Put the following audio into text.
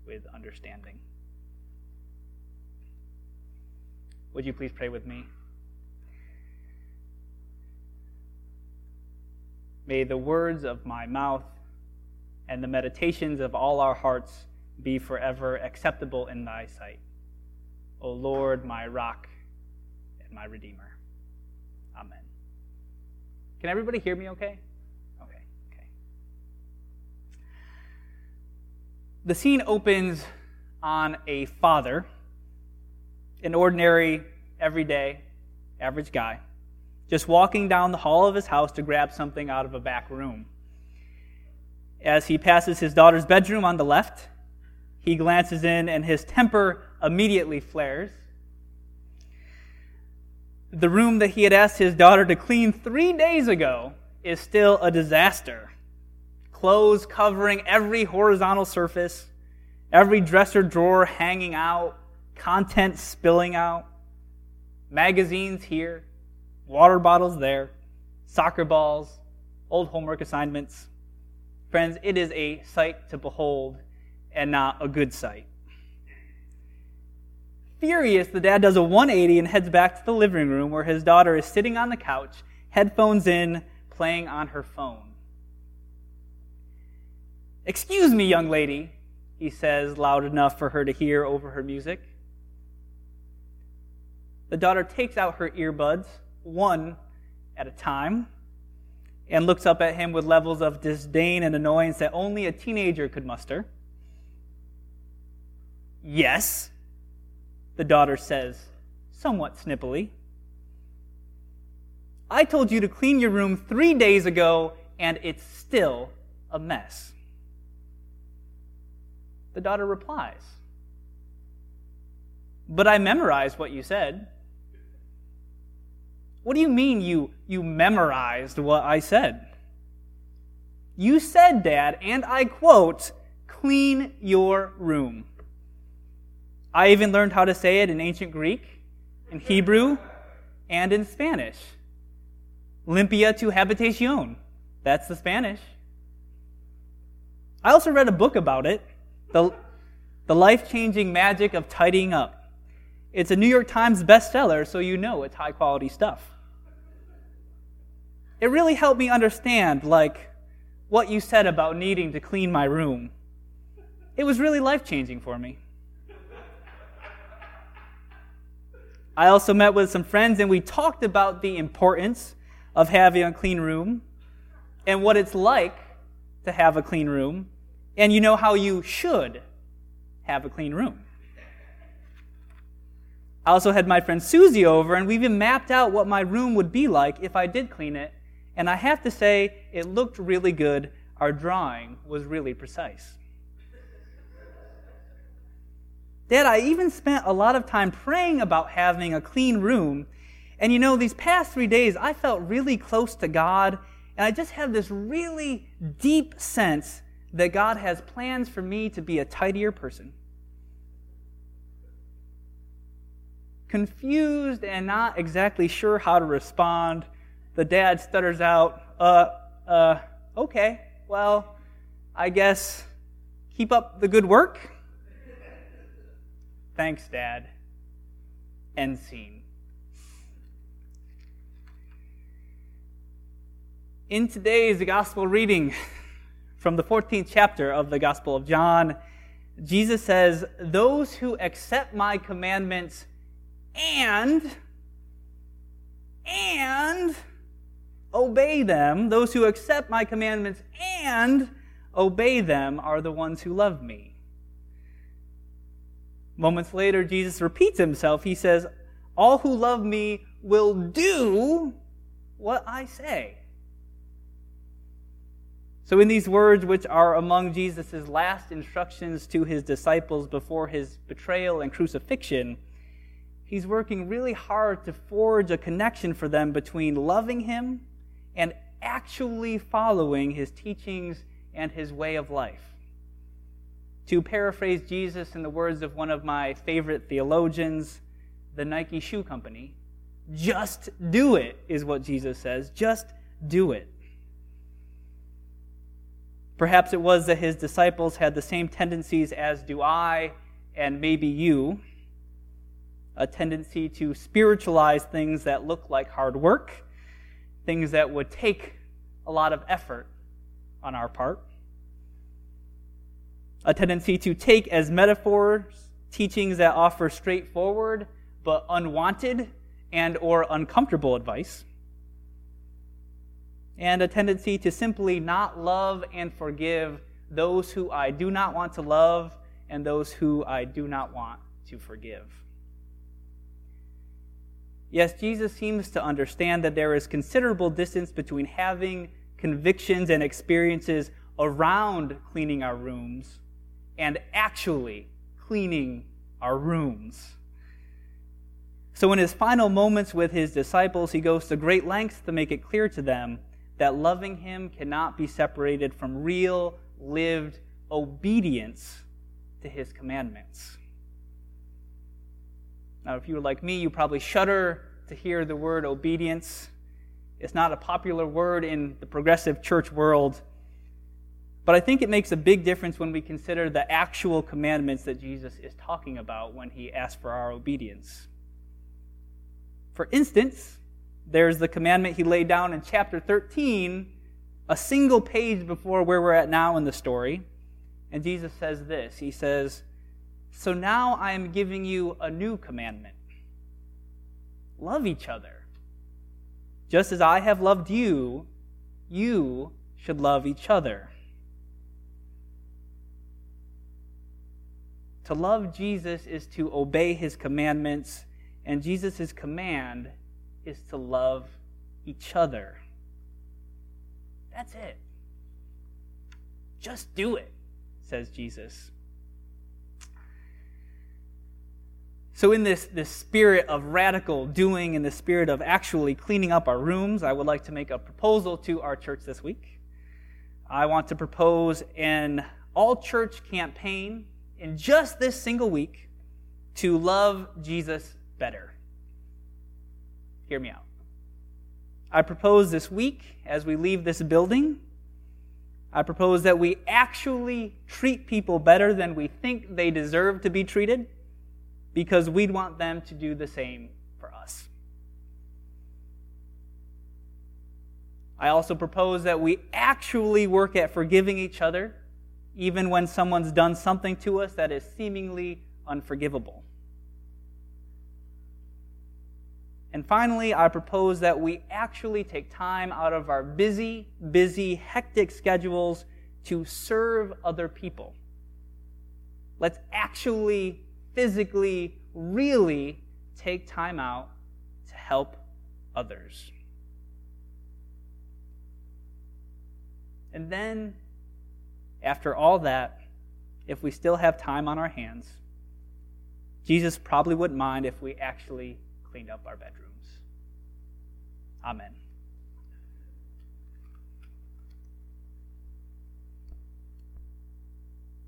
with understanding. Would you please pray with me? May the words of my mouth and the meditations of all our hearts be forever acceptable in thy sight, O Lord, my rock and my redeemer. Amen. Can everybody hear me okay? Okay. The scene opens on a father, an ordinary, everyday, average guy, just walking down the hall of his house to grab something out of a back room. As he passes his daughter's bedroom on the left, he glances in and his temper immediately flares. The room that he had asked his daughter to clean 3 days ago is still a disaster. Clothes covering every horizontal surface, every dresser drawer hanging out, content spilling out, magazines here, water bottles there, soccer balls, old homework assignments. Friends, it is a sight to behold and not a good sight. Furious, the dad does a 180 and heads back to the living room where his daughter is sitting on the couch, headphones in, playing on her phone. "Excuse me, young lady," he says loud enough for her to hear over her music. The daughter takes out her earbuds, one at a time, and looks up at him with levels of disdain and annoyance that only a teenager could muster. "Yes," the daughter says, somewhat snippily. "I told you to clean your room 3 days ago, and it's still a mess." The daughter replies, "But I memorized what you said." "What do you mean you memorized what I said?" "You said, Dad, and I quote, 'clean your room.' I even learned how to say it in ancient Greek, in Hebrew, and in Spanish. Limpia tu habitación. That's the Spanish. I also read a book about it, The Life-Changing Magic of Tidying Up. It's a New York Times bestseller, so you know it's high-quality stuff. It really helped me understand, what you said about needing to clean my room. It was really life-changing for me. I also met with some friends, and we talked about the importance of having a clean room and what it's like to have a clean room, and you know how you should have a clean room. I also had my friend Susie over, and we even mapped out what my room would be like if I did clean it, and I have to say, it looked really good. Our drawing was really precise. Dad, I even spent a lot of time praying about having a clean room. And these past 3 days, I felt really close to God. And I just have this really deep sense that God has plans for me to be a tidier person. Confused and not exactly sure how to respond, the dad stutters out, okay, well, I guess keep up the good work. Thanks, Dad. End scene. In today's gospel reading from the 14th chapter of the Gospel of John, Jesus says, "Those who accept my commandments and obey them, those who accept my commandments and obey them are the ones who love me." Moments later, Jesus repeats himself. He says, "All who love me will do what I say." So in these words, which are among Jesus' last instructions to his disciples before his betrayal and crucifixion, he's working really hard to forge a connection for them between loving him and actually following his teachings and his way of life. To paraphrase Jesus in the words of one of my favorite theologians, the Nike Shoe Company, just do it is what Jesus says. Just do it. Perhaps it was that his disciples had the same tendencies as do I and maybe you, a tendency to spiritualize things that look like hard work, things that would take a lot of effort on our part, a tendency to take as metaphors teachings that offer straightforward but unwanted and or uncomfortable advice, and a tendency to simply not love and forgive those who I do not want to love and those who I do not want to forgive. Yes, Jesus seems to understand that there is considerable distance between having convictions and experiences around cleaning our rooms and actually cleaning our rooms. So in his final moments with his disciples, he goes to great lengths to make it clear to them that loving him cannot be separated from real, lived obedience to his commandments. Now, if you were like me, you probably shudder to hear the word obedience. It's not a popular word in the progressive church world, but I think it makes a big difference when we consider the actual commandments that Jesus is talking about when he asks for our obedience. For instance, there's the commandment he laid down in chapter 13, a single page before where we're at now in the story. And Jesus says this. He says, "So now I am giving you a new commandment. Love each other. Just as I have loved you, you should love each other." To love Jesus is to obey his commandments, and Jesus' command is to love each other. That's it. Just do it, says Jesus. So in this spirit of radical doing, in the spirit of actually cleaning up our rooms, I would like to make a proposal to our church this week. I want to propose an all-church campaign in just this single week to love Jesus better. Hear me out. I propose this week, as we leave this building, I propose that we actually treat people better than we think they deserve to be treated, because we'd want them to do the same for us. I also propose that we actually work at forgiving each other, even when someone's done something to us that is seemingly unforgivable. And finally, I propose that we actually take time out of our busy, hectic schedules to serve other people. Let's actually, physically, really take time out to help others. And then, after all that, if we still have time on our hands, Jesus probably wouldn't mind if we actually cleaned up our bedrooms. Amen.